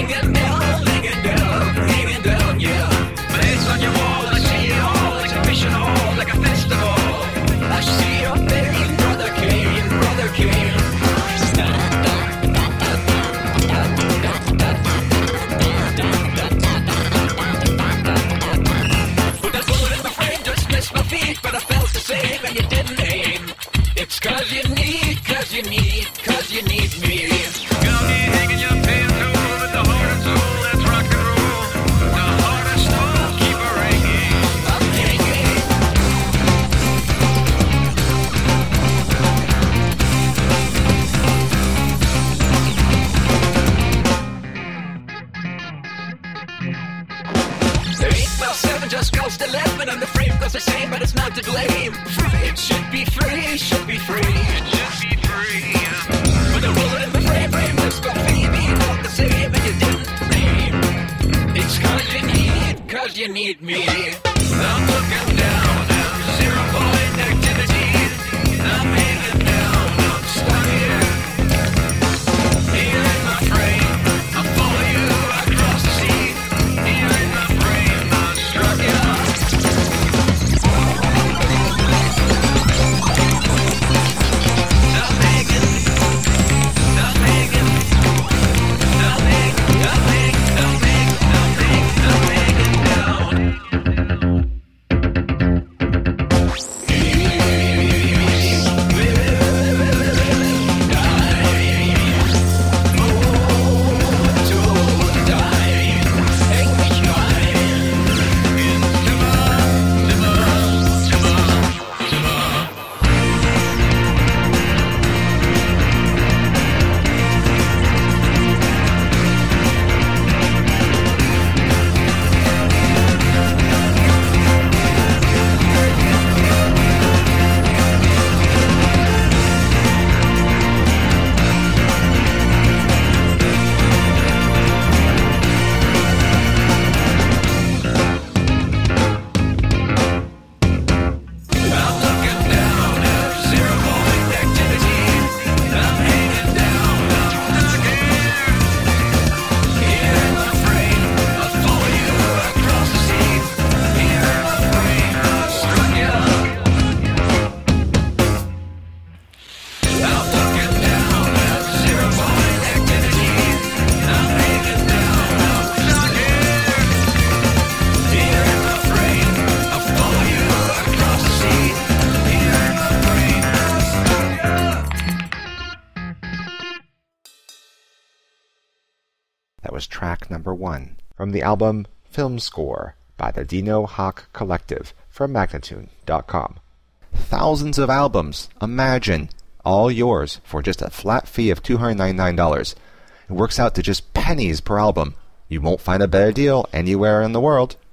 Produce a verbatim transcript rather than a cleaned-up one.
hanging down, hanging down, hanging down, yeah. My head's on your wall, I see it all, like a mission hall, like a festival. I see your face, Brother Kane, Brother Kane. With that bullet in my frame, just missed my feet, but I felt the same, and you didn't aim. It's cause you need, cause you need, cause you need me. Got me hanging your pants over with the heart and soul, that's rock and roll. The heart and soul, keep her ringing. I'm hanging. Eight by seven just cost eleven, and the frame costs the same, but it's not to blame. It should be free, should be free. It should be free. With a bullet in the frame, frame, let's go, baby. Not the same, and you didn't name. It's cause you need, cause you need me. I'm looking down, I'm zero point activity. I'm hanging down, I'm stuck here. Here in my frame, I follow you across the sea. Here in my frame, I struck you. I'm hanging, I'm hanging, I'm hanging, I'm hanging, I'm hanging, I'm hanging, I'm hanging down. That was track number one from the album Film Score by the Dino Hawk Collective from Magnatune dot com. Thousands of albums, imagine, all yours for just a flat fee of two hundred ninety-nine dollars. It works out to just pennies per album. You won't find a better deal anywhere in the world.